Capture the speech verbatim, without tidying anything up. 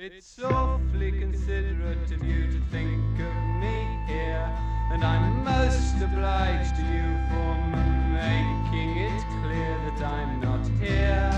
It's awfully considerate of you to think of me here, and I'm most obliged to you for making it clear that I'm not here.